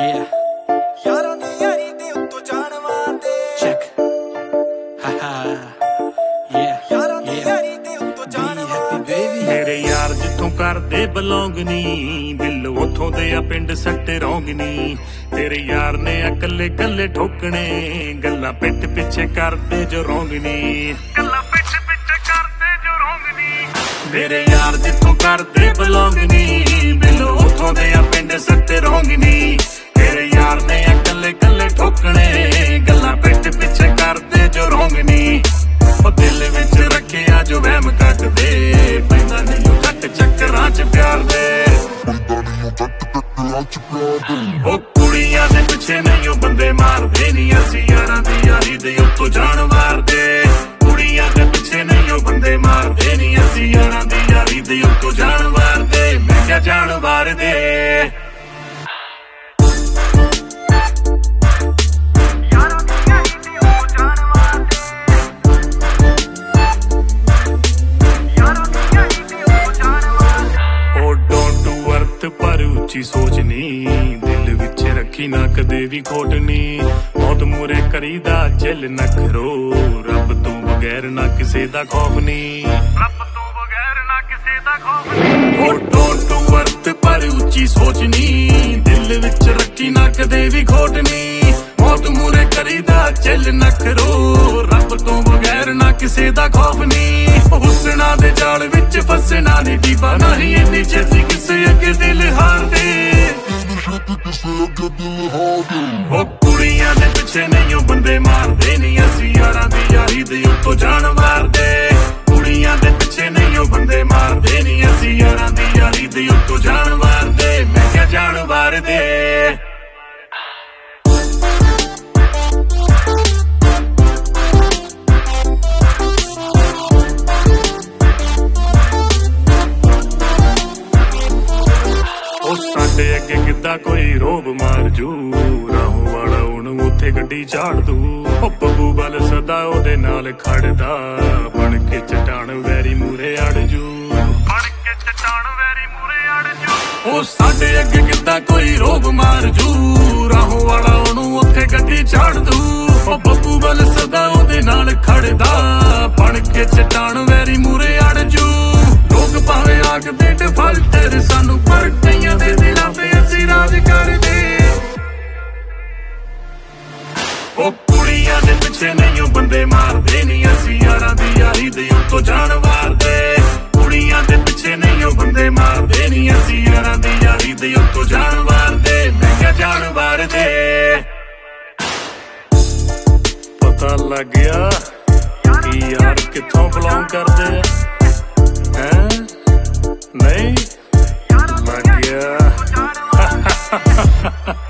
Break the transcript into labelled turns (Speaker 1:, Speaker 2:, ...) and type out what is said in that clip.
Speaker 1: Yeah.
Speaker 2: यारों दी यारी दे उत्तो जान मारदे
Speaker 1: Check. Haha. Yeah.
Speaker 2: यारों दी
Speaker 1: Yeah.
Speaker 2: यारी दे उत्तो जान
Speaker 1: Be happy,
Speaker 2: मारदे
Speaker 1: baby.
Speaker 3: ਮੇਰੇ ਯਾਰ ਜਿੱਥੋਂ ਕਰਦੇ ਬਲੌਂਗ ਨੀ ਦਿਲ ਉਥੋਂ ਦੇ ਆ ਪਿੰਡ ਸੱਟੇ ਰੌਂਗ ਨੀ ਤੇਰੇ ਯਾਰ ਨੇ ਆ ਕੱਲੇ ਕੱਲੇ ਠੋਕਣੇ ਗੱਲਾਂ ਪਿੱਠ ਪਿੱਛੇ ਕਰਦੇ ਜੋ ਰੌਂਗ ਨੀ ਗੱਲਾਂ ਪਿੱਠ ਪਿੱਛੇ ਕਰਦੇ ਜੋ ਰੌਂਗ ਨੀ ਮੇਰੇ ਯਾਰ ਜਿੱਥੋਂ ਕਰਦੇ ਬਲੌਂਗ ਨੀ ਦਿਲ ਉਥੋਂ ਦੇ ਆ ਪਿੰਡ ਸੱਟੇ ਰੌਂਗ ਨੀ ਤੇਰੇ ਯਾਰ ਨੇ ਆ ਕੱਲੇ ਕੱਲੇ ਠੋਕਣੇ ਗੱਲਾਂ ਪਿੱਠ ਪਿੱਛੇ ਕਰਦੇ ਜੋ ਰੌਂਗ ਨੀ ਉਹ ਦਿਲ ਵਿੱਚ ਰੱਖਿਆ ਜੋ ਵਹਿਮ ਕੱਟਦੇ ਪੈਂਦਾ ਨਹੀਂ ਘੱਟ ਚੱਕਰਾਂ ਚ ਪਿਆਰ ਦੇ ਉਹ ਕੁੜੀਆਂ ਦੇ ਪਿੱਛੇ ਨਹੀਂ ਉਹ ਬੰਦੇ ਮਾਰਦੇ ਨਹੀਂ ਅਸੀਂ ਯਾਰਾਂ ਦੀ ਯਾਰੀ ਦੇ ਉੱਤੋਂ ਜਾਣ ਮਾਰਦੇ ਕੁੜੀਆਂ ਦੇ ਪਿੱਛੇ ਨਹੀਂ ਉਹ ਬੰਦੇ ਮਾਰਦੇ ਨਹੀਂ ਅਸੀਂ ਯਾਰਾਂ ਦੀ ਯਾਰੀ ਦੇ ਉੱਤੋਂ ਜਾਣ ਮਾਰਦੇ ਮੈਂ ਕਿਹਾ ਜਾਣ ਮਾਰਦੇ ਪਰ ਉੱਚੀ ਸੋਚ ਨੀ ਦਿਲ ਵਿੱਚ ਰੱਖੀ ਨਾ ਕਦੇ ਵੀ ਖੋਟ ਨੀ ਮੌਤ ਮੂਰੇ ਕਰੀਦਾ ਚੱਲ ਨਾ ਕਰੋ ਰੱਬ ਤੋਂ ਬਗੈਰ ਨਾ ਕਿਸੇ ਦਾ ਖੌਫ ਨੀ ਰੱਬ ਤੋਂ ਬਗੈਰ ਨਾ ਕਿਸੇ ਦਾ ਖੌਫ ਨੀ ਉਹ ਡੋਂਟ ਵਰਤ ਪਰ ਉੱਚੀ ਸੋਚ ਨੀ ਦਿਲ ਵਿੱਚ ਰੱਖੀ ਨਾ ਕਦੇ ਵੀ ਖੋਟ ਨੀ ਮੌਤ ਮੂਰੇ ਕਰੀਦਾ ਚੱਲ ਨਾ ਕਰੋ ਰੱਬ ਤੋਂ ਬਗੈਰ ਨਾ ਕਿਸੇ ਦਾ ਖੌਫ ਨੀ ਹੁਸਨਾ ਦੇ ਜਾਲ ਵਿੱਚ ਫਸਣਾ ਨੀ ਦੀਵਾ ਨਹੀਂ ਇੰਨੀ ਛੇਤੀ ਕਿਸੇ ਅੱਗੇ ਦਿਲ ਹਾਰਦੇ ਉਹ ਕੁੜੀਆਂ ਦੇ ਪਿੱਛੇ ਨਹੀਂ ਉਹ ਬੰਦੇ ਮਾਰਦੇ ਨਹੀਂ ਅਸੀਂ ਯਾਰਾਂ ਦੀ ਯਾਰੀ ਦੇ ਉੱਤੋਂ ਜਾਣ ਮਾਰਦੇ ਕੁੜੀਆਂ ਦੇ ਪਿੱਛੇ ਨਹੀਂ ਉਹ ਬੰਦੇ ਮਾਰਦੇ ਨਹੀਂ ਅਸੀਂ ਯਾਰਾਂ ਦੀ ਯਾਰੀ ਦੇ ਉੱਤੋਂ ਜਾਣ ਮਾਰਦੇ ਮੈਂ ਕਿਹਾ ਜਾਣ ਮਾਰਦੇ ਸਾਡੇ ਅੱਗੇ ਕਿੱਦਾਂ ਕੋਈ ਰੋਬ ਮਾਰ ਜੂ ਰਾਹੋਂ ਵਾਲਾ ਉਹਨੂੰ ਉੱਥੇ ਗੱਡੀ ਝਾੜ ਦੂ ਉਹ ਬੱਬੂ ਬਲ ਸਦਾ ਉਹਦੇ ਨਾਲ ਖੜਦਾ ਬਣ ਕੇ ਚਟਾਨ ਵੈਰੀ ਮੂਰੇ ਅੜ ਜੂ ਬਣ ਕੇ ਚਟਾਨ ਵੈਰੀ ਮੂਰੇ ਅੜ ਜੂ ਉਹ ਸਾਡੇ ਅੱਗੇ ਕਿੱਦਾਂ ਕੋਈ ਰੋਬ ਮਾਰ ਜੂ ਰਾਹੋਂ ਵਾਲਾ ਉਹਨੂੰ ਉੱਥੇ ਗੱਡੀ ਝਾੜ ਦੂ ਉਹ ਬੱਬੂ ਬਲ ਸਦਾ ਉਹਦੇ ਨਾਲ ਖੜਦਾ ਬਣ ਕੇ ਚਟਾਨ ਵੈਰੀ ਮੂਰੇ ਅੜ ਜੂ ਲੋਕ ਭਾਵੇਂ ਆਖਦੇ ਡਿਫਾਲਟਰ ਸਾਨੂੰ ਪਰ ਕਈਆਂ ਦੇ ਦਿਲਾਂ ਤੇ ਅਸੀਂ ਰਾਜ ਕਰਦੇ ਉਹ ਕੁੜੀਆਂ ਦੇ ਪਿੱਛੇ ਨਹੀਂ ਉਹ ਬੰਦੇ ਮਾਰਦੇ ਨਹੀਂ ਅਸੀਂ ਯਾਰਾਂ ਦੀ ਯਾਰੀ ਦੇ ਉੱਤੋਂ ਜਾਣ ਮਾਰਦੇ ਕੁੜੀਆਂ ਦੇ ਪਿੱਛੇ ਨਹੀਂ ਉਹ ਬੰਦੇ ਮਾਰਦੇ ਨਹੀਂ ਅਸੀਂ ਯਾਰਾਂ ਦੀ ਯਾਰੀ ਦੇ ਉੱਤੋਂ ਜਾਣ ਮਾਰਦੇ ਮੈਂ ਕਿਹਾ ਜਾਣ ਮਾਰਦੇ ਪਤਾ ਲੱਗ ਗਿਆ ਕਿ ਯਾਰ ਕਿੱਥੋਂ ਬਿਲੋਂਗ ਕਰਦੇ ਆ ਹੈਂ ਨਹੀਂ ਲੱਗ ਗਿਆ